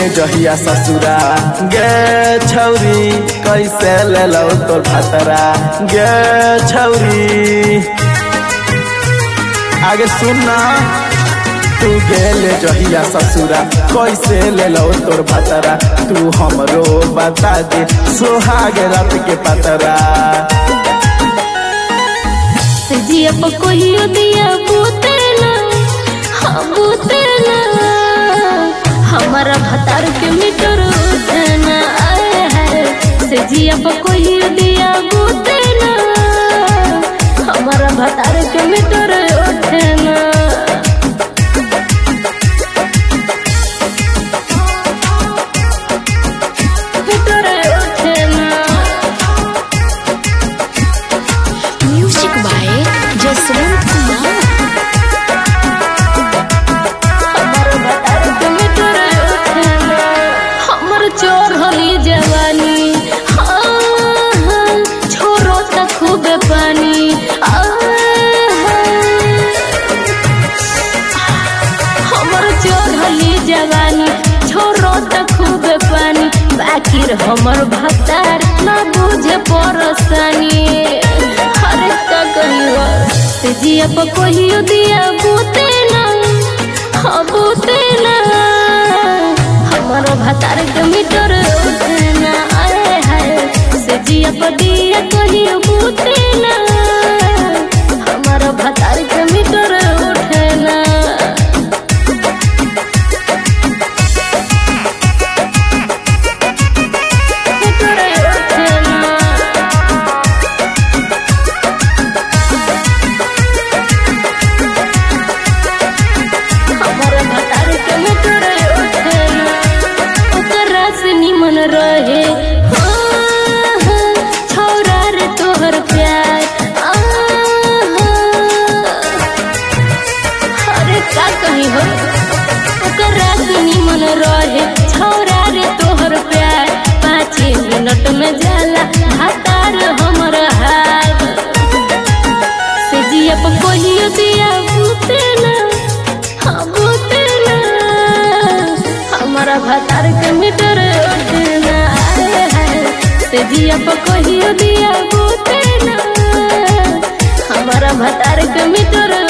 जहिया ससुरा गे छौरी कैसे ले लो तोर भतरा गे छौरी आगे सुनना तू गेले जहिया ससुरा कैसे ले लो तोर भतरा तू हमरो बता दे सोहाग रात के पतरा जिया पकोहियो दिया बुतेला हाँ बुतेला हमारा भतार के मीटर उठना आए है जिया पकोहियो दिया बुतेला हमारा भतार के मीटर उठना चोरली जवानी छोरो तक खूब पानी हमर चोरली जवानी छोरो तक खूब पानी बाकिर हमर भतार न बुझे परेशानी अरे का कहियो जिया पकोहियो दिया बुतेला हाँ बुतेला हमारा भतार के मीटर उठना आए है से जिया पदिया कहियो बुतेला हमारा भतार के मीटर उठना हमारा भतार के मीटर निमन रहे छौरा रे तोहर प्यार अरे का कही हो ओकरा निमन रहे छौरा रे तोहर प्यार 5 मिनट में जाला भतार हमर हाथ से जिया पकोहियो दिया बुतेला हाँ बुतेला हमारा भतार के मीटर उठना आए है से जिया पकोहियो दिया बुतेला हमारा भतार के मीटर